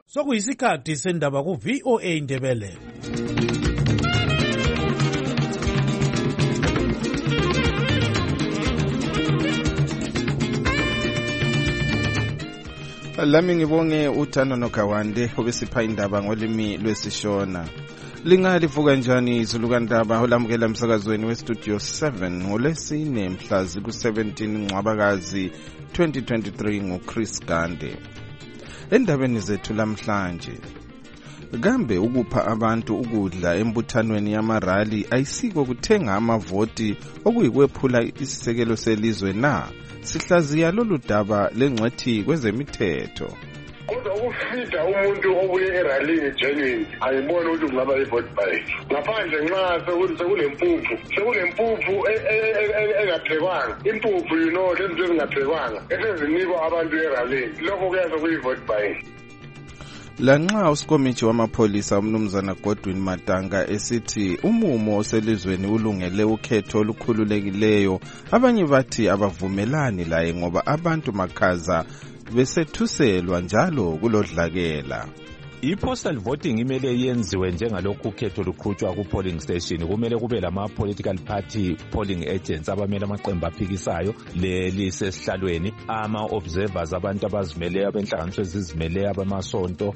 Sokuyisikhathi sendaba ku VOA Indebele. Lami ngibonge uThando Nogawande obesipha indaba ngolimi lwesiShona. Lingalivuka njani izulukandaba olamukela emsakazweni westudio 7 ngolesine mhla ku-17 Ncwabakazi 2023 nguChris Gande. Endabeni zethu lamhlanje, kambe ukupha abantu ukudla embuthanweni yamarali ayisiko kuthenga amavoti okuyikwephula isisekelo selizwe na? Sihlaziya lolu daba lengcwethi kwezemithetho. Kodwa ukufida umuntu obuye eralini genuine ayibona ukuthi kungaba i-vote buying. Ngaphandle nxa sekulempuphu engaphekwanga. Impuphu lezi ezingaphekwanga esezinikwa abantu eralini. Lokho kuyaza kuyi-vote buying. Lanxa uSikomithi wamapholisa umnumzana Godwin Matanga esithi umumo oselizweni ulungele ukhetho olukhululekileyo, abanye bathi abavumelani laye ngoba abantu makhaza besethuselwa njalo kulodlakela. I-postal voting imele yenziwe njengalokhu ukhetho luqhutshwa ku-polling station. Kumele kube lama-political party polling agents abamele amaqembu aphikisayo lisesihlalweni, ama-observers abantu abazimeleyo, abenhlanganiso ezizimeleyo, abamasonto.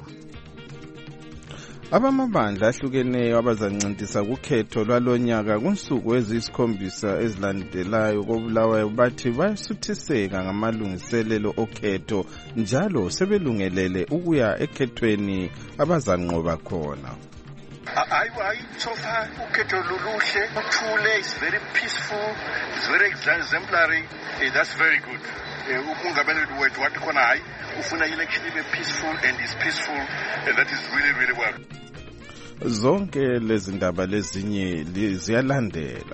Abamabandla ahlukeneyo abazancintisa kukhetho lwalonyaka kunsuku eziyisikhombisa ezilandelayo koBulawayo bathi bayasuthiseka ngamalungiselelo okhetho njalo sebelungelele ukuya ekhethweni abazanqoba khona. So far ukhetho luluhle, uthule, is very peaceful, is very exemplary. That's very good. Umungameli wethu wathi khona hayi ufuna election ibe peaceful and is peaceful, and that is really, really well. Zonke lezi ndaba lezinye ziyalandela.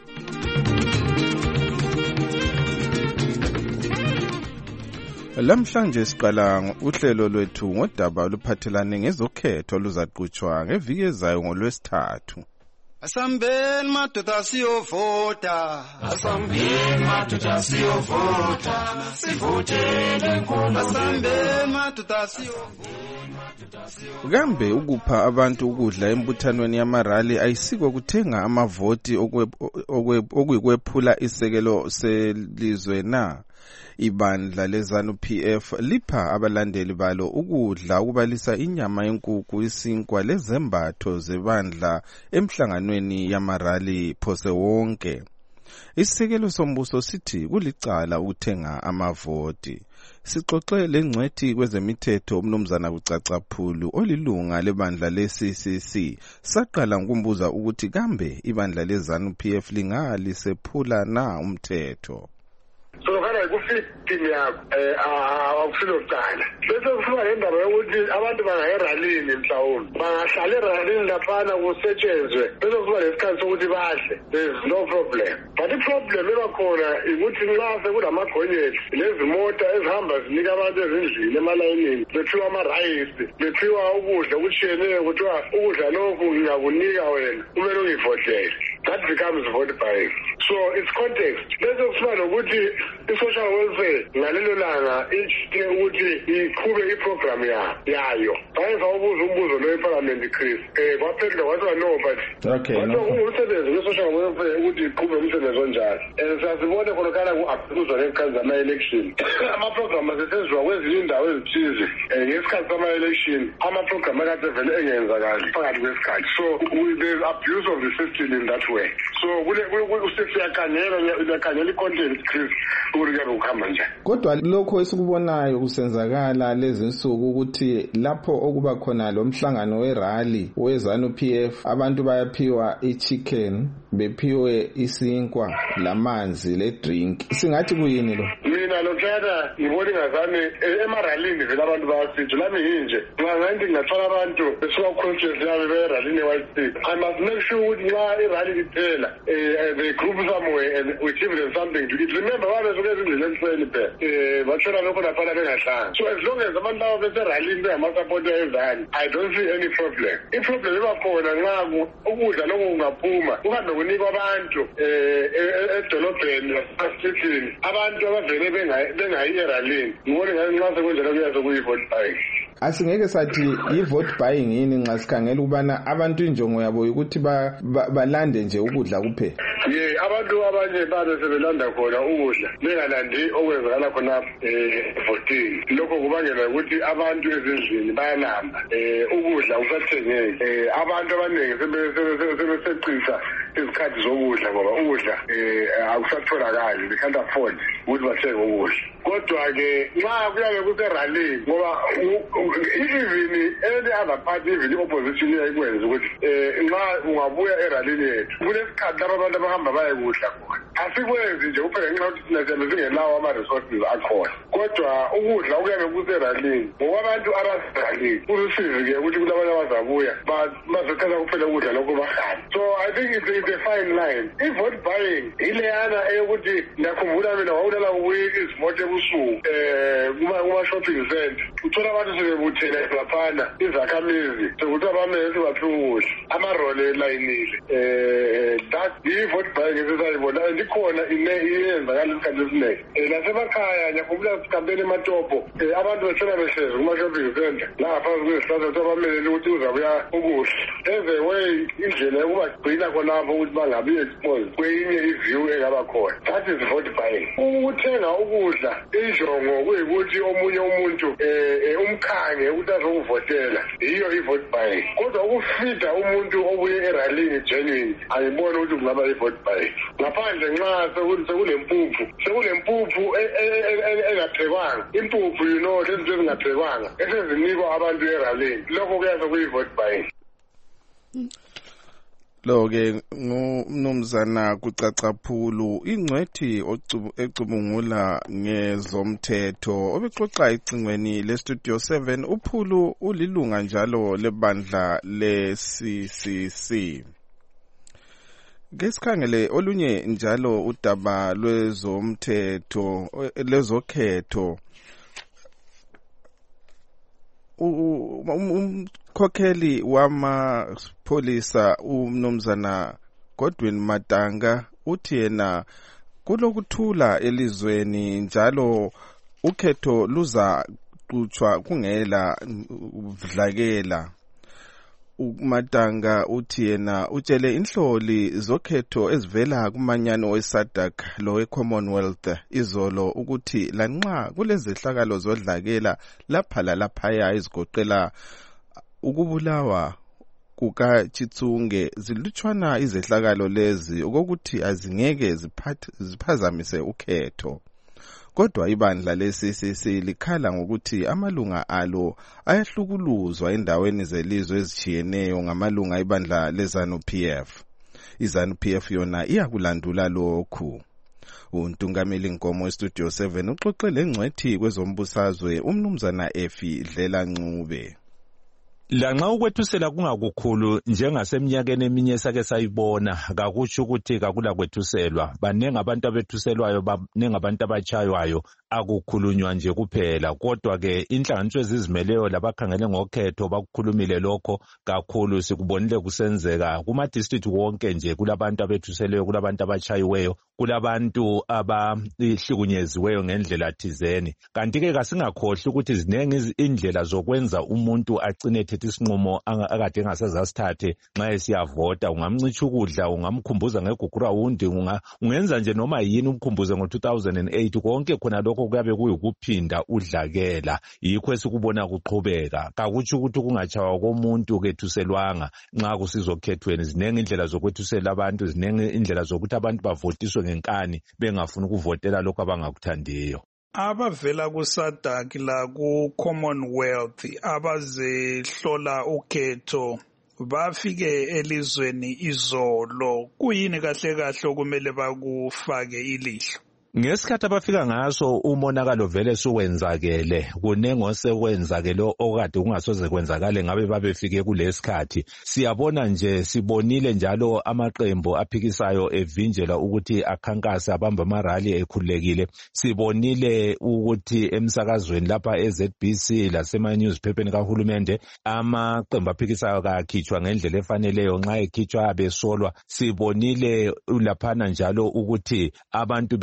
Lamhlanje siqala uhlelo lwethu ngodaba oluphathelane ngezokhetho oluzaqhutshwa ngeviki ezayo ngoLwesithathu. Asambeni madoda siyovota, asambeni madoda siyovota, sivotele inkulu. Asambeni madoda siyovota. Kambe ukupha abantu ukudla embuthanweni yamarali ayisiko kuthenga amavoti okuyikwephula isekelo selizwe na? Ibandla leZANU-PF lipha abalandeli balo ukudla ukubalisa inyama yenkukhu, isinkwa lezembatho zebandla emhlanganweni yamarali phose wonke. Isisekelo sombuso sithi kulicala ukuthenga amavoti. Sixoxe lengcwethi kwezemithetho umnumzana Kucacaphulu olilunga lebandla le-CCC. Saqala ngokumbuza ukuthi kambe ibandla leZANU-PF lingalisephula na umthetho. So kana kufitini yakho awufile ukuqala bese kusuka le ndaba yokuthi abantu bangayeralini mhlawumbe bangahlala eralini laphana kusetshenzwe bese kusuka lesikhathi sokuthi bahle. There is no problem, but i-problem ebakhona ukuthi nxa sekulamagonyeti lezi mota ezihamba zinika abantu ezindlini emalayinini bethiwa amarayisi, bethiwa ukudla okutshiyeneyo, kuthiwa ukudla lokhu ngingakunika wena kumele ungivotele. That becomes vote buying. So it's context. Bese kusuka nokuthi i-social welfare ngalelo langa ithi ukuthi iqhube iprogram yayo. Bayenza ubuzo umbuzo lo eParliament Chris. Baphendula wathi no, but okay, no. Umsebenzi we-social welfare ukuthi iqhube umsebenzi onjalo. Siyazibona khonokana ku-abuswa ngesikhathi zama-election. Ama-program asetshenziswa kwezinye indawo ezithize ngesikhathi sama-election. Ama-program akade vele engenzakali phakathi kwesikhathi. So there's abuse of the system in that way. So siyakhangela i-content Chris ukuthi kuyabe kuhamba njani. Kodwa lokho esikubonayo kusenzakala lezi nsuku ukuthi lapho okuba khona lo mhlangano werali weZANU-PF abantu bayaphiwa i-chicken, bephiwe isinkwa, lamanzi, le drink. Singathi kuyini lo? Mina lokhana ngibona ingazami emaralini vele abantu bayasitsho. Lami yinje ngangathi ngingathwala abantu besuka ku-conference yabo beralini e-White City. I must make sure ukuthi nxa irali iphela they group somewhere and we give them something to eat. Remember babesuke ezindlini ekuseni phela batshona lokho laphana bengahlanga. So as long as abantu labo beseralini bengamasapoti ezani, I don't see any problem. I-problem ibakhona nxa ukudla lokho kungaphuma kuhambe kunikwa abantu edolobheni nasesitini, abantu abavele bengayi eralini. Ngibona ngathi nxa sekunjalo kuyaze kuyi-vote buying. asingeke sathi yi-vote buying yini nxa sikhangela ukubana abantu injongo yabo ukuthi balande nje ukudla kuphela. Abantu abanye babe sebelanda khona ukudla bengalandi okwenzakala khona voting. Lokho kubangela ukuthi abantu ezindlini bayalamba ukudla kusathengeke. Abantu abaningi sebeseqisa izikhathi zokudla ngoba ukudla akusatholakali, they can't afford ukuthi bathenge ukudla. Kodwa-ke nxa kuyabe kuseralini ngoba even any other party, even i-opposition iyayikwenza ukuthi nxa ungabuya eralini yethu kunesikhathi lapho abantu abahamba bayekudla khona. Asikwenzi nje kuphela ngenxa yokuthi thina siyabe singelawo ama-resources akhona. Kodwa ukudla kuyabe kuseralini ngokwabantu abaseralini kusizi-ke ukuthi kulabanye abazabuya bazothatha kuphela ukudla lokho bahambe. So I think it's a fine line. I-vote buying ileyana eyokuthi ndiyakhumbula mina wawulala kubuye izimoto ebusuku kuma-shopping center uthola abantu sebebuthele laphana izakhamizi sekuthi abamele sibaphiwe ukudla amarole elayinile. That i-vote buying esesayibona and ikhona iyenzakala isikhathi esiningi. Nasemakhaya ngiyakhumbula sikampeni ematopo abantu bethola behlezi kuma-shopping center la ngaphansi kwezihlahla ukuthi abamelele ukuthi uzabuya ukudla. As a way indlela yokubagcina khonapho ukuthi bangabi exposed kwenye iview engaba khona. That is vote buying. Ukuthenga ukudla injongo kuyikuthi omunye umuntu umkhange ukuthi azokuvotela yiyo i-vote buying. Kodwa ukufida umuntu obuye eralini genuine angiboni ukuthi kungaba i-vote buying. Ngaphandle nxa sekulempuphu engaphekwanga, impuphu lezinto ezingaphekwanga esezinikwa abantu eralini, lokho kuyabe kuyi-vote buying. Lo-ke ngumnumzana kucacaphulu ingcwethi ecubungula ngezomthetho obexoxa icingweni lestudio 7 uPhulu ulilunga njalo lebandla le-CCC. Ngesikhangele olunye njalo udaba lwezomthetho lezokhetho umkhokheli wamapholisa umnumzana Godwin Matanga uthi yena kulokuthula elizweni njalo ukhetho luza qhutshwa kungela udlakela. uMatanga uthi yena utshele inhloli zokhetho ezivela kumanyano weSADC lo weCommonwealth izolo ukuthi lanxa kulezehlakalo zodlakela lapha laphaya ezigoqela ukubulawa kukaChitsunge zilutshwana izehlakalo lezi okokuthi azingeke ziphazamise ukhetho. Kodwa ibandla le-CCC likhala ngokuthi amalunga alo ayahlukuluzwa endaweni zelizwe ezitshiyeneyo ngamalunga ibandla leZANU-PF. iZANU-PF yona iyakulandula lokhu. Untungameli Nkomo weStudio 7 uxoxe lengcwethi kwezombusazwe umnumzana Efi Dlela Ncube. Lanxa ukwethusela kungakukhulu njengaseminyakeni eminye sake sayibona kakutsho ukuthi kakula kwethuselwa. Banengi abantu abethuselwayo, banengi abantu abachaywayo, akukhulunywa nje kuphela. Kodwa ke inhlanganiso ezizimeleyo labakhangele ngokhetho bakukhulumile lokho kakhulu, sikubonile kusenzeka kuma district wonke nje. Kulabantu abethuseleyo, kulabantu abachayiweyo, kulabantu abahlukunyeziweyo ngendlela thizeni. Kanti ke kasingakhohle ukuthi zinengi indlela zokwenza umuntu agcine ethethe isinqumo akade engasezasithathe nxa esiyavota. Ungamncicha ukudla, ungamkhumbuza ngegugura wundi, ungenza nje noma yini umkhumbuze ngo2008. Konke khona lokho kuyabe kuyikuphinda udlakela. Yikho esikubona kuqhubeka. Kakutsho ukuthi kungachawa komuntu kethuselwanga nxa kusizokhethweni. Zinengi indlela zokwethusela abantu, zinengi indlela zokuthi abantu bavotiswe ngenkani bengafuni ukuvotela lokho abangakuthandiyo. Abavela kuSADC la ku-Commonwealth abazehlola ukhetho bafike elizweni izolo. Kuyini kahle kahle okumele bakufake ilihlo? Ngesikhathi abafika ngaso umonakalo vele suwenzakele. Kunengi osekwenzakele okade kungasoze kwenzakale ngabe babefike kulesikhathi. Siyabona nje, sibonile njalo amaqembu aphikisayo evinjela ukuthi akhankase abamba amarali ekhululekile. Sibonile ukuthi emsakazweni lapha eZBC lasema-newspapers kahulumende amaqembu aphikisayo kakhitshwa ngendlela efaneleyo, nxa ekhitshwa besolwa. Sibonile laphana njalo ukuthi abantu bethuse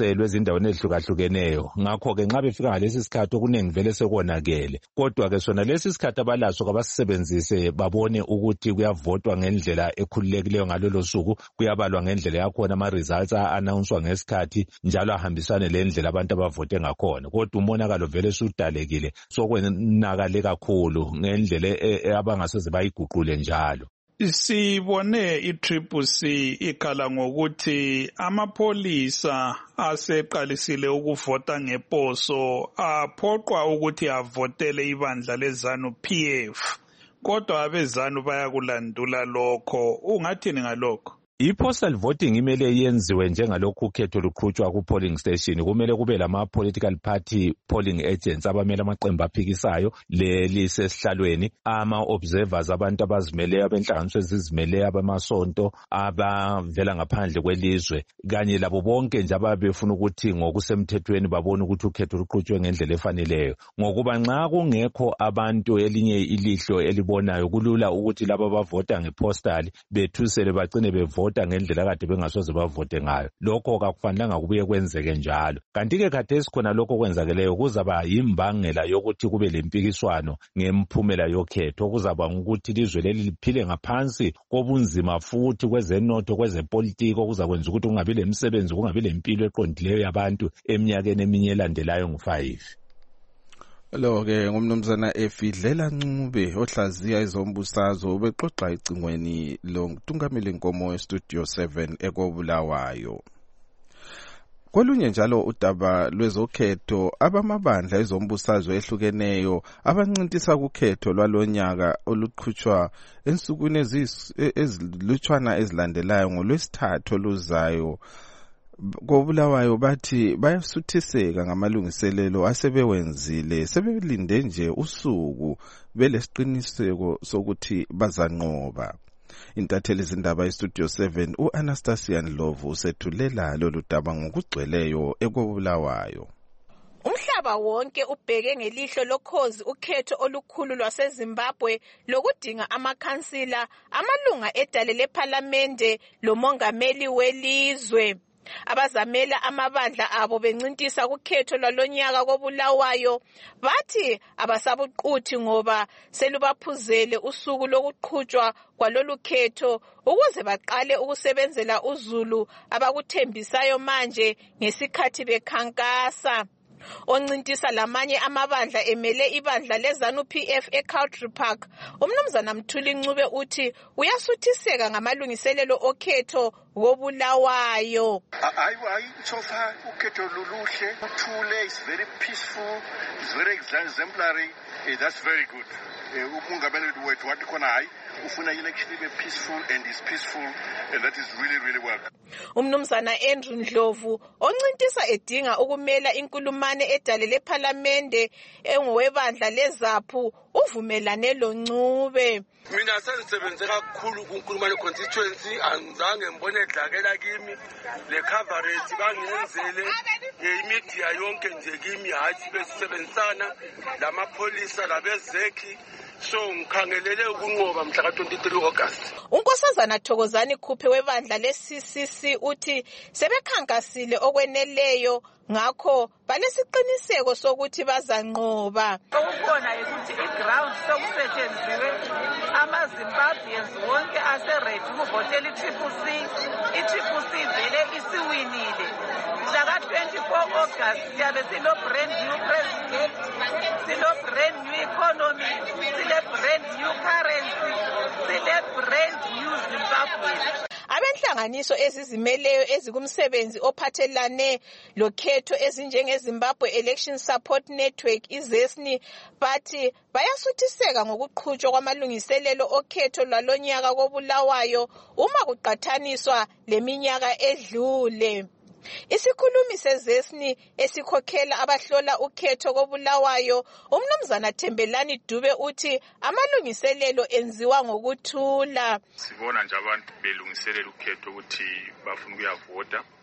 babuyiselwe ezindaweni ezihlukahlukeneyo. Ngakho-ke nxa befika ngalesi sikhathi okuningi vele sekonakele. Kodwa-ke sona lesi sikhathi abalaso kabasisebenzise babone ukuthi kuyavotwa ngendlela ekhululekileyo ngalolo suku, kuyabalwa ngendlela yakhona, ama-results a-announcwa ngesikhathi njalo ahambisane lendlela abantu abavote ngakhona. Kodwa umonakalo vele sudalekile, sokwenakale kakhulu ngendlela abangaseze bayiguqule njalo. Sibone i-CCC ikhala ngokuthi amapholisa aseqalisile ukuvota ngeposo aphoqwa ukuthi avotele ibandla leZANU-PF. Kodwa abezanu bayakulandula lokho. Ungathini ngalokho? I-postal voting imele yenziwe njengalokhu ukhetho luqhutshwa ku-polling station. Kumele kube lama-political party polling agents abamele amaqembu aphikisayo lisesihlalweni, ama-observers abantu abazimeleyo, abenhlanganiso ezizimeleyo, abamasonto, abavela ngaphandle kwelizwe, kanye labo bonke nje ababe befuna ukuthi ngokusemthethweni babone ukuthi ukhetho luqhutshwe ngendlela efaneleyo. Ngokuba nxa kungekho abantu elinye ilihlo elibonayo, kulula ukuthi laba abavota ngepostal bethusele bagcine bevota ngendlela kade bengasoze bavote ngayo. Lokho kakufanelanga kubuye kwenzeke njalo. Kanti-ke khathesi khona lokho kwenzakeleyo kuzaba yimbangela yokuthi kube lempikiswano ngemphumela yokhetho, kuzaba ukuthi ilizwe leli liphile ngaphansi kobunzima futhi kwezenotho, kwezepolitiki, okuzakwenza ukuthi kungabi lemisebenzi, kungabi lempilo eqondileyo yabantu eminyakeni eminye elandelayo ngu-5. Lo-ke ngumnumzana Efidlela Ncube ohlaziya izombusazwe ubexoxa icingweni lontungameli Nkomo eStudio 7 ekobulawayo. Kolunye njalo udaba lwezokhetho, abamabandla ezombusazwe ehlukeneyo abancintisa kukhetho lwalonyaka oluqhutshwa ensukwini ezilutshwana ezilandelayo ngolwesithathu oluzayo kobulawayo bathi bayasuthiseka ngamalungiselelo asebewenzile, sebelinde nje usuku belesiqiniseko sokuthi bazanqoba. Intatheli zindaba eStudio 7 u-Anastasia Ndlovu usethulela lolu daba ngokugcweleyo ekobulawayo. Umhlaba wonke ubheke ngelihlo lokhozi ukhetho olukhulu lwaseZimbabwe lokudinga amakhansila, amalunga edale lephalamende lomongameli welizwe. Abazamela amabandla abo bencintisa kukhetho lwalonyaka kobulawayo bathi abasabuquthi ngoba selubaphuzele usuku lokuqhutshwa kwalolu khetho ukuze baqale ukusebenzela uzulu abakuthembisayo manje ngesikhathi bekhankasa. Oncintisa lamanye amabandla emele ibandla leZANU-PF eCountry Park, umnumzana Mthuli Ncube uthi uyasuthiseka ngamalungiselelo okhetho wobulawayo. Hayi so far ukhetho luluhle, uthule, is very peaceful, is very exemplary. That's very good. Umongameli wethu wathi khona hayi ufuna election ibe peaceful and is peaceful, and that is really well. Umnumzana Andrew Ndlovu oncintisa edinga ukumela inkulumane edale lephalamende engowebandla leZAPU uvumelane lo Ncube. Mina sengisebenze kakhulu kunkulumane constituency, angizange ngibone edlakela kimi le coverage bangenzele ngemedia yonke nje kimi, hayi besebenzisana lamapolisa labezeki. So ngikhangelele ukunqoba mhla ka-23 August. Unkosazana Thokozani Khuphe webandla le-CCC uthi sebekhankasile okweneleyo ngakho balesiqiniseko sokuthi bazanqoba. Okukhona ukuthi iground sokusetshenziswe ama-Zimbabweans wonke ase-ready ukuvotela i-CCC. I-CCC vele isiwinile. Mhla ka-24 August siyabe silo-brand new president, silo-brand new economy, sile-brand new currency, sile-brand new Zimbabwe. Abenhlanganiso ezizimeleyo ezikumsebenzi ophathelane lokhetho ezinjengeZimbabwe Election Support Network iZESNI bathi bayasuthiseka ngokuqhutshwa kwamalungiselelo okhetho lwalonyaka kobulawayo uma kuqathaniswa leminyaka edlule. Isikhulumi seZESNI esikhokhela abahlola ukhetho kobulawayo umnumzana Thembelani Dube uthi amalungiselelo enziwa ngokuthula. Sibona nje abantu belungiselela ukhetho ukuthi bafuna ukuyavota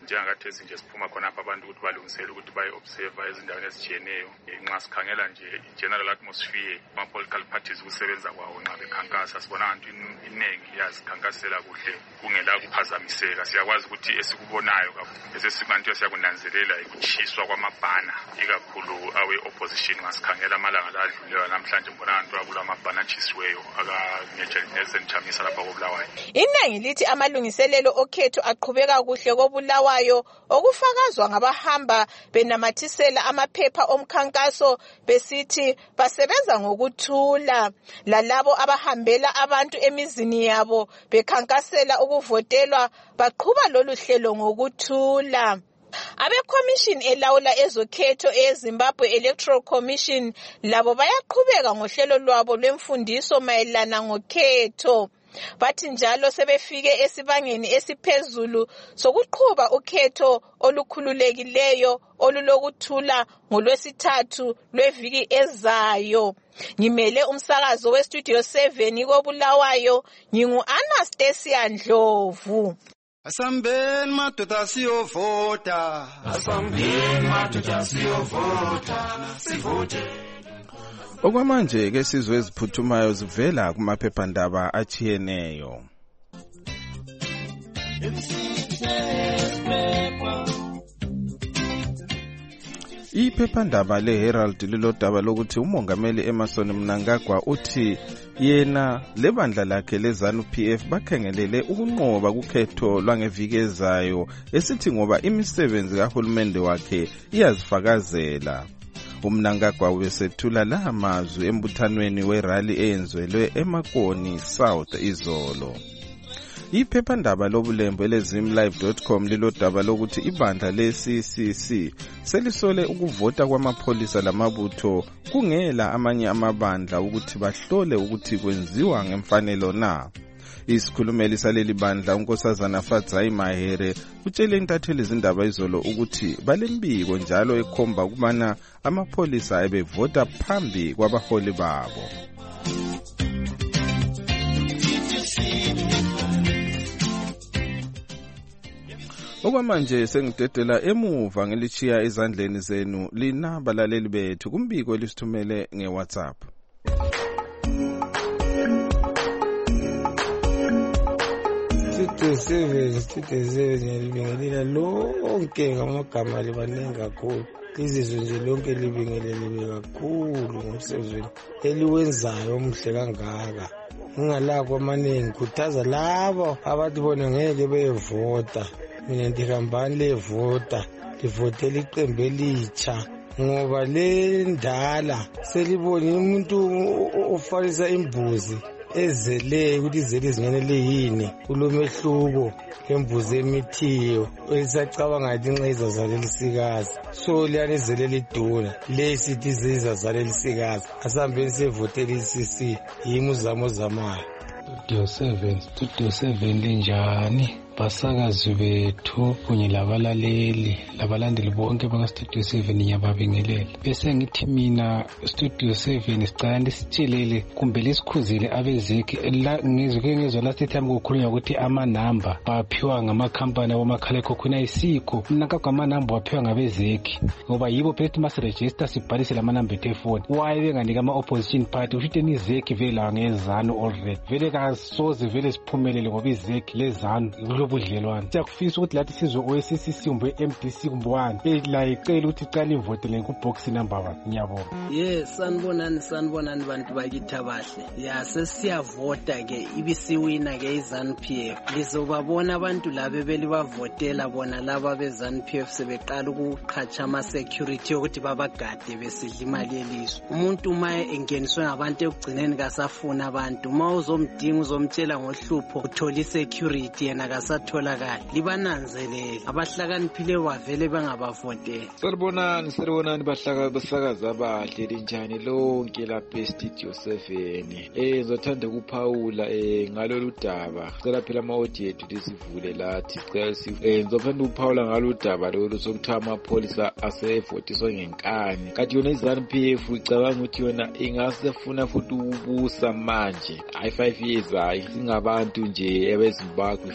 njengakathesi nje siphuma khonapha abantu ukuthi balungisele ukuthi bayi-observe ezindaweni ezitshiyeneyo nxa sikhangela nje i-general atmosphere ama-political parties ukusebenza kwawo nxa bekhankasa sibona abantu iningi yazikhankasela kuhle kungela kuphazamiseka. Siyakwazi ukuthi esikubonayo esesikanti siyakunanzelela ukutshiswa kwamabhana ikakhulu awe-opposition ngasikhangela amalanga ladluleyo namhlanje mbona abantu akulamabhana atshisiweyo akanezenithamisa lapha koBulawayo. Iningi lithi amalungiselelo okhetho aqhubeka kuhle koBulawayo okufakazwa ngabahamba benamathisela amaphepha omkhankaso besithi basebenza ngokuthula, lalabo abahambela abantu emizini yabo bekhankasela ukuvotelwa baqhuba lolu hlelo ngokuthula. Abekhomishini elawula ezokhetho eZimbabwe Electoral Commission labo bayaqhubeka ngohlelo lwabo lwemfundiso mayelana ngokhetho. Bathi njalo sebefike esibangeni esiphezulu sokuqhuba ukhetho olukhululekileyo olulokuthula ngolwesithathu lweviki ezayo. Ngimele umsakazo weStudio 7 koBulawayo, ngingu-Anastasia Ndlovu. Asambeni madoda siyovota. Asambeni madoda siyovota. Sivote. Okwamanje ke sizwe eziphuthumayo zivela kumaphephandaba achiyeneyo. Iphephandaba leHerald lilodaba lokuthi umongameli Emmerson Mnangagwa uthi yena lebandla lakhe leZANU-PF bakhengelele ukunqoba kukhetho lwangeviki ezayo esithi ngoba imisebenzi kahulumende wakhe iyazifakazela. Umnangagwa ubesethula la amazwi embuthanweni werally eyenzelwe eMakoni South izolo. Iphephandaba lobulembu elezimlive.com lilodaba lokuthi ibandla le-CCC selisole ukuvota kwamapholisa lamabutho kungela amanye amabandla ukuthi bahlole ukuthi kwenziwa ngemfanelo na. Isikhulumeli saleli bandla unkosazana Fadzai Mahere utshele intatheli izindaba izolo ukuthi balembiko njalo ekhomba ukubana amapholisa ebevota phambi kwabaholi babo. Okwamanje sengidedela emuva ngelichiya ezandleni zenu lina balaleli bethu kumbiko elisithumele ngeWhatsApp. Studio 7 libingelela lonke ngamagama libaningi kakhulu. Izizwe nje lonke libingelele kakhulu ngomsebenzini eliwenzayo omuhle kangaka. Ungalakho amaningi khuthaza labo abathi bona ngeke beyevota. Mina ndihambani levota, livotela iqembu elitsha ngoba le ndala selibona umuntu ofanisa imbuzi ezele ukuthi izele izingenele yini kulomehluko embuzi emithiyo esacabanga ukuthi nxa izazalela isikazi so liyani izele liduna lesithi izazalela isikazi asihambeni sivotela iCC yimi uzamo zamayo. Studio 7 linjani basakazi bethu kunye labalandeli bonke bakaStudio 7 ngiyababingelela. Bese ngithi mina Studio 7 sicela lisitshelele kumbe lisikhuzile abezeki ngizwe last time kukhulunywa ukuthi amanamba baphiwa ngamakhampani abomakhalekhukhwini ayisikho. Mina kakho amanamba waphiwa ngabezeki ngoba yibo phela masiregister sibhalise lamanamba ethefoni. Why benganika ama-opposition party ushite nizeki vele lawa ngezanu already vele kasoze vele siphumelele ngoba izeki lezanu budlelwane. Siyakufisa ukuthi lathi sizwe oSCC kumbe MDC kumbe wani la icela ukuthi icala ivotele kubox number 1. Ngiyabonga. Yes, sanibonani bantu bakithi abahle. Ya sesiyavota ke ibisiwina ke iZANU-PF. Lizobabona abantu labo belibavotela bona laba beZANU-PF sebeqala ukuqhatsha ama security ukuthi babagade besidla imali yelizwe. Umuntu uma engeniswe ngabantu ekugcineni kasafuna abantu. Uma uzomdinga uzomtshela ngohlupho uthola security yena kasatholakala. Libananzelele abahlakaniphile bavele bangabavotela. Sanibonani basakazi abahle linjani lonke lapha eStudio 7. Ngizothanda ukuphawula ngalolu daba. Sicela phela ama-audio ethu lisivule lathi. Ngizothanda ukuphawula ngalolu daba lolu sokuthiwa amapholisa asevotiswa ngenkani. Kanti yona iZANU-PF icabanga ukuthi yona ingasefuna futhi ukubusa manje. Hayi 5 years hayi. Singabantu nje ebeZimbabwe 5 years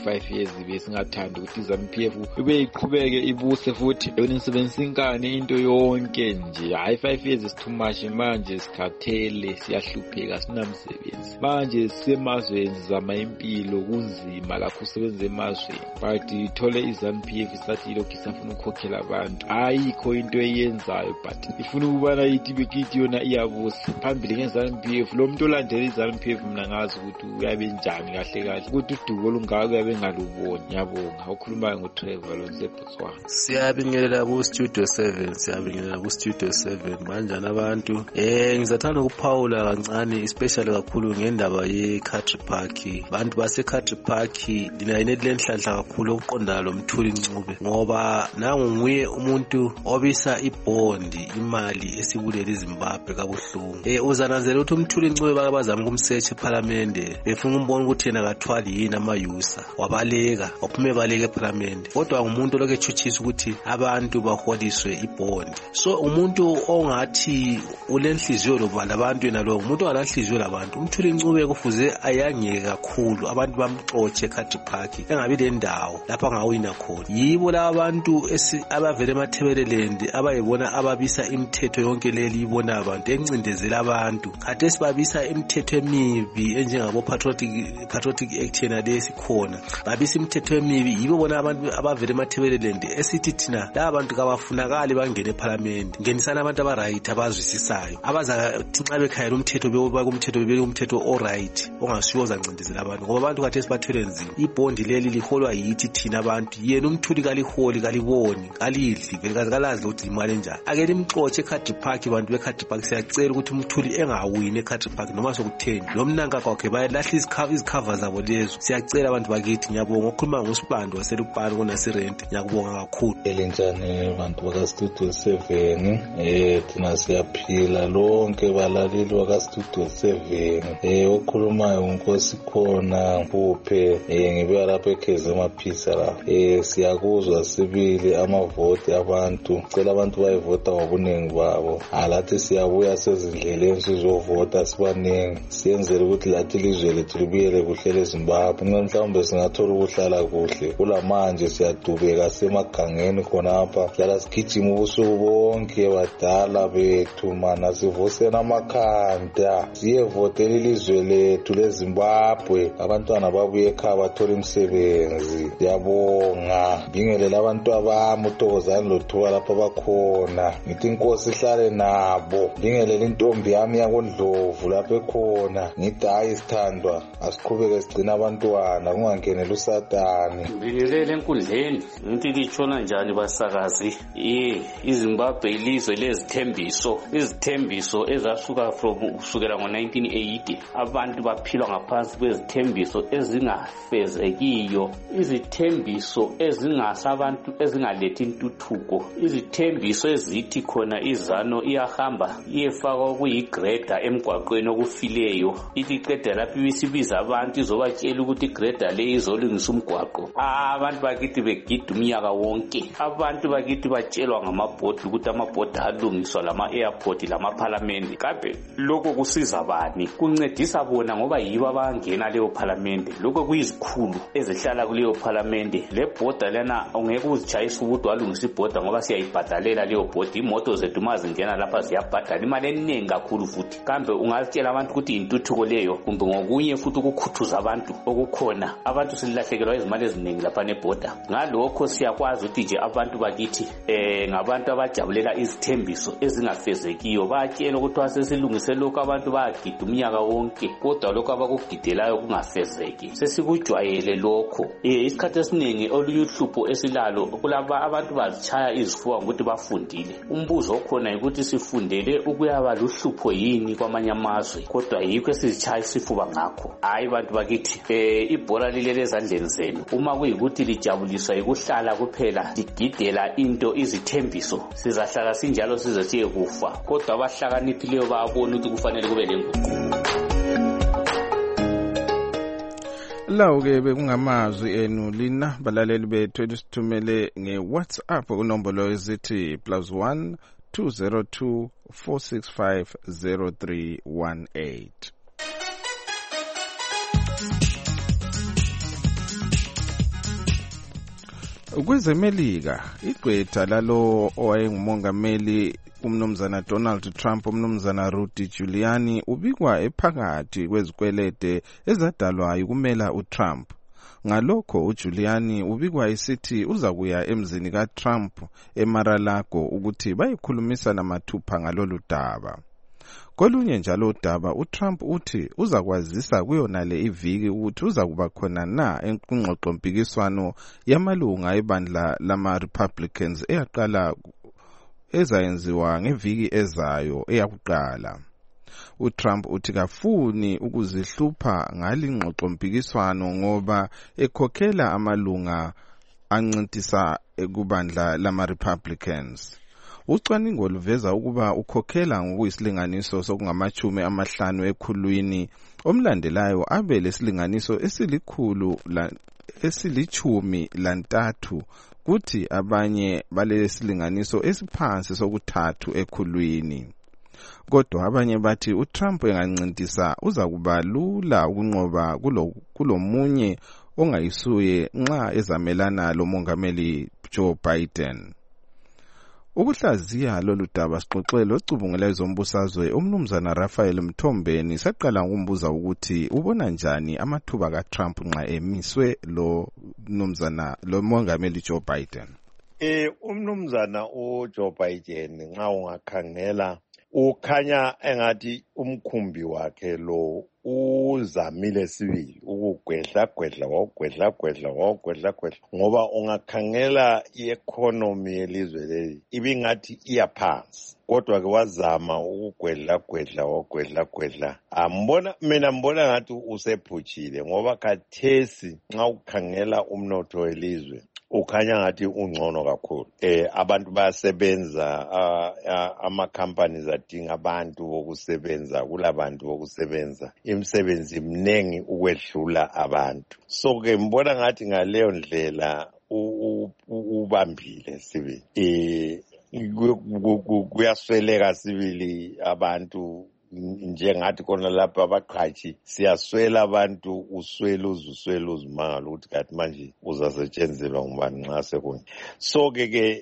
lezi besingathanda ukuthi iZANU-PF ibe iqhubeke ibuse futhi yona isebenzisa inkani into yonke nje. Hayi 5 years is too much manje, sikhathele, siyahlupheka, sinamsebenzi manje, sisemazweni zama impilo kunzima lakho usebenza emazweni, but ithole iZANU-PF isathi lokhu isafuna ukukhokhela abantu. Ayikho into eyenzayo, but ifuna ukubana ithi bekithi yona iyabusa phambili ngeZANU-PF. Lo muntu olandela iZANU-PF mina ngazi ukuthi uyabe njani kahle kahle, ukuthi udubo olungaka uyabe engaluboni. Ngiyabonga. Ukhuluma ngoTrevor loSeBotswana. Siyabingelela ku Studio 7, siyabingelela ku Studio 7. Kanjani abantu? Ngizathanda ukuphawula kancane especially kakhulu ngendaba ye-Country Park. Abantu base Country Park lina lenhlanhla kakhulu okuqondana lo Mthuli Ncube, ngoba nangu nguye umuntu obisa ibondi imali esibulela iZimbabwe kabuhlungu. Uzananzela ukuthi uMthuli Ncube bakabazama ukumsearch eParliament befuna umbona ukuthi yena akathwali yini amayusa, wabaleka waphume baleka eParliament, kodwa ngumuntu lokho echuchisa ukuthi abantu baholiswe ibondi. So umuntu ongathi ulenhliziyo lobala abantu yena lo umuntu ongalanhliziyo labantu. uMthuli Ncube kufuze ayangeke kakhulu abantu bamxotshe eCountry Park, engabi lendawo lapha ngawina khona. Yibo laba abantu abavele emathebeleland abayibona ababisa imithetho yonke leli ibona abantu encindezela abantu. Kade sibabisa imithetho emibi enjengabo patriotic act yena lesikhona, babisa imithetho emibi. Yibo bona abantu abavele emathebeleland esithi thina laba bantu kabafunakali bangene eParliament, ngenisana abantu abaright abazwisisayo abazathi nxa bekhayela umthetho bebe umthetho alright ongasiwo zancindezela abantu, ngoba abantu kade sibathwele nzima. Ibondi leli liholwa yithi thina abantu, yena uMthuli kaliholi kaliboni kalidli vele kalazi ukuthi imali enjani. Ake limxotshe eCountry Park. Bantu beCountry Park siyacela ukuthi uMthuli engawini eCountry Park noma sokutheni lo mnanka kwakhe bayalahla izikhava zabo lezo. Siyacela abantu bakithi. Ngiyabonga ukukhuluma ngoSibando waseLupane kuNasirent. Ngiyakubonga kakhulu. Elinjani bantu bakaStudio 7, thina siyaphila lonke balaleli bakaStudio 7. Okhulumayo uNkosi khona Mpuphe, ngibuya lapha eKheze Maphisa la. Siyakuzwa sibili amavoti abantu, cela abantu bayivota ngobunengi babo. Alathi siyabuya sezindleleni sizovota sibaningi, siyenzele ukuthi lathi ilizwe lethu libuyele kuhle leZimbabwe. Mhlawumbe singathola ukuhlala kuhle. Kulamanje siyadubeka semagangeni khonapha, hlala sigijima ubusuku bonke badala bethu mana, sivusena amakhanda siyevotela ilizwe lethu leZimbabwe, abantwana babuye ekhaya bathola imisebenzi. Ngiyabonga. Ngibingelela abantu abami uThokozani loThuka lapha bakhona, ngithi inkosi ihlale nabo. Ngibingelela intombi yami yakoNdlovu lapha ekhona, ngithi hayi sithandwa asiqhubeke sigcina abantwana kungangenela uSatani. Ngibingelele enkundleni, ngithi litshona njani basakazi? iZimbabwe ilizwe lezithembiso, izithembiso ezasuka kusukela ngo-1980. Abantu baphila ngaphansi kwezithembiso ezingafezekiyo, izithembiso ezingasabantu ezingalethi intuthuko, izithembiso ezithi khona iZANU iyahamba iyefakwa kuyigreda emgwaqweni okufileyo, ithi iqeda lapho ibisibiza abantu izobatshela ukuthi igreda le izolungisa umgwaqo. Abantu bakithi begida umnyaka wonke, abantu bakithi batshelwa ngamabhodi ukuthi amabhodi alungiswa lama-airport lama-parliament. Kambe lokho kusiza bani? Kuncedisa bona ngoba yibo abangena leyo parliament. Lokho kuyizikhulu ezihlala kuleyo parliament. Le bhoda lena ungeke uzitshayisa ukuthi walungisa ibhoda ngoba siyayibhadalela leyo bhodi. Imoto zethu mazingena lapha ziyabhadala imali eningi kakhulu futhi. Kambe ungazitshela abantu ukuthi intuthuko leyo kumbe ngokunye futhi ukukhuthuza abantu okukhona. Abantu silahlekelwa izimali eziningi lapha nebhoda. Ngalokho siyakwazi ukuthi nje abantu bakithi ngabantu abajabulela izithembiso ezingafezekiyo. Bayatshela ukuthi wasesilungise lokho abantu bayagida umnyaka wonke, kodwa lokho abakugidelayo kungafezeki. Sesikujwayele lokho. Isikhathi esiningi olunye uhlupho esilalo kulaba abantu bazitshaya izifuba ukuthi bafundile. Umbuzo okhona ukuthi sifundele ukuyaba luhlupho yini kwamanye amazwe, kodwa yikho esizitshaya isifuba ngakho. Hayi bantu bakithi, ibhola lilele ezandleni zenu. Uma kuyikuthi lijabuliswa yikuhlala kuphela ligidela into izithembiso, sizahlala sinjalo size siye kufa, kodwa abahlakaniphileyo bayabona ukuthi kufanele kube lenguquko. Lawo-ke bekungamazwi enu lina balaleli bethu elisithumele nge-WhatsApp kunombolo ezithi +1 202 465 0318. Kwezemelika igqwetha lalo owayengumongameli umnumzana Donald Trump umnumzana Rudy Giuliani ubikwa ephakathi kwezikwelede ezadalwa ukumela uTrump. Ngalokho uJuliani ubikwa isithi uzakuya emzini kaTrump eMar-a-Lago ukuthi bayikhulumisa namathupha ngalolu daba. Kolunye njalo udaba uTrump uthi uzakwazisa kuyonale iviki ukuthi uzakuba khona na engqoqompikiswano yamalunga ebandla lama-Republicans eyaqala ezayenziwa ngeviki ezayo eyakuqala. uTrump uthi kafuni ukuzihlupha ngalingqoqompikiswano ngoba ekhokhela amalunga ancintisa ekubandla lama-Republicans. Ucwaningo luveza ukuba ukhokhela ngokuyisilinganiso sokungamachumi amahlanu ekhulwini omlandelayo abe lesilinganiso esilichumi lantathu kuthi abanye balesilinganiso esiphansi sokuthathu ekhulwini. Kodwa abanye bathi uTrump engancintisa uzakuba lula ukunqoba kulomunye ongayisuye nxa ezamelana lomongameli Joe Biden. Ukuhlaziya lolu daba sixoxele ocubungela ezombusazwe umnumzana Raphael Mthombeni saqala ngokumbuza ukuthi ubona njani amathuba kaTrump nxa emiswe lo mongameli Joe Biden. Umnumzana uJoe Biden nxa ungakhangela ukhanya engathi umkhumbi wakhe lo uzamile sibili ukugwedla ngoba ungakhangela i-economy yelizwe leli ibingathi iyaphansi kodwa ke wazama ukugwedla mina mbona ngathi usephutshile ngoba khathesi nxa ukhangela umnotho welizwe ukhanya ngathi ungcono kakhulu. Abantu bayasebenza, ama-companies adinga abantu bokusebenza, kulabantu bokusebenza, imisebenzi mnengi ukwedlula abantu. So ke mbona ngathi ngaleyo ndlela ubambile sibili. Kuyasweleka sibili abantu njengathi khona lapha abaqhashi siyaswela abantu uswela uzimangala ukuthi kathi manje uzasetshenzelwa ngubani nxa sekunye. So ke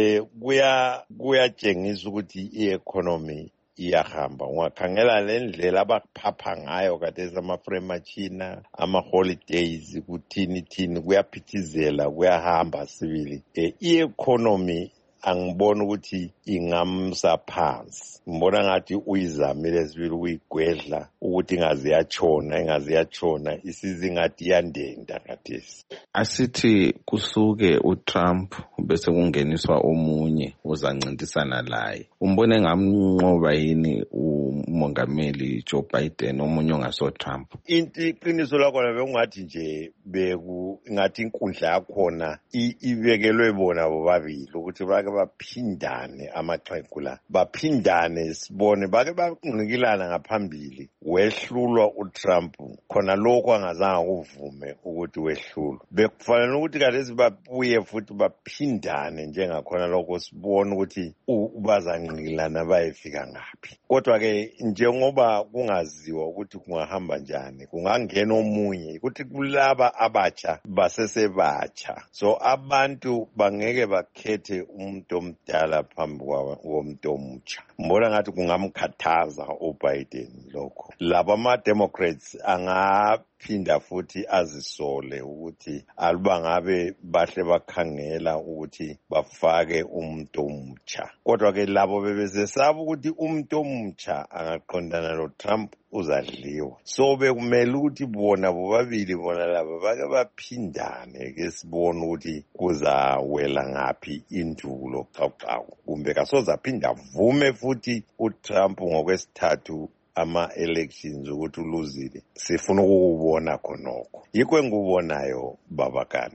kuyatshengisa ukuthi i-economy iyahamba. Ungakhangela le ndlela abaphapha ngayo khathesi ama-Fremachina, ama-holidays kuthini kuyaphithizela kuyahamba sibili. I-economy angibona ukuthi ingamsa phansi. Ngibona ngathi uyizamile sibili ukuyigwedla ukuthi ingaze yatshona isize ngathi yandenda khathesi. Asithi kusuke uTrump bese kungeniswa omunye uzancintisana laye. Umbone engamnqoba yini umongameli Joe Biden omunye ongaso Trump? Iqiniso lakhona bekungathi nje ngathi inkundla yakhona ibekelwe bona bobabili ukuthi bake baphindane amaxhegu la baphindane sibone bake baqhikilana ngaphambili wehlulwa uTrump khona lokho angazange kuvume ukuthi wehlulwe bekufanele ukuthi khathesi babuye futhi baphindane njengakhona lokho sibone ukuthi bazanqikilana bayefika ngaphi. Kodwa ke njengoba kungaziwa ukuthi kungahamba njani kungangena omunye ukuthi kulaba abatsha basesebatsha so abantu bangeke bakhethe umuntu omdala phambi komuntu omutsha. Mbona ngathi kungamkhathaza uBiden lokho. Laba ama-Democrats angaphinda futhi azisole ukuthi aluba ngabe bahle bakhangela ukuthi bafake umuntu omutsha. Kodwa ke labo bebesesaba ukuthi umuntu omutsha angaqondana noTrump uzadliwa. So bekumele ukuthi bona bobabili bona laba bake baphindane ke sibone ukuthi kuzawela ngaphi indulo xaxaku kumbe kasoza aphinda vume futhi uTrump ngokwesithathu ama-elections ukuthi uluzile. Sifuna ukubona khonokho. Yikho engikubonayo babakani.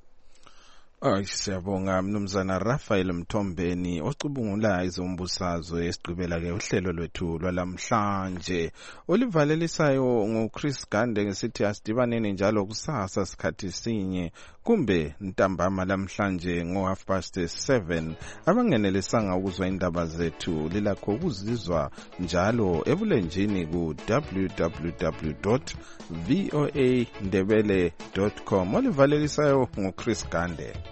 Siyabonga mnumzana Raphael Mthombeni ocubungula izombusazwe esigqibela ke uhlelo lwethu lwalamhlanje olivalelisayo ngoChris Gande ngesithi asidibaneni njalo kusasa sikhathi sinye kumbe ntambama lamhlanje ngo7:30 abangenelisanga ukuzwa indaba zethu lilakho ukuzizwa njalo ebulenjini ku www.voandebele.com olivalelisayo ngoChris Gande.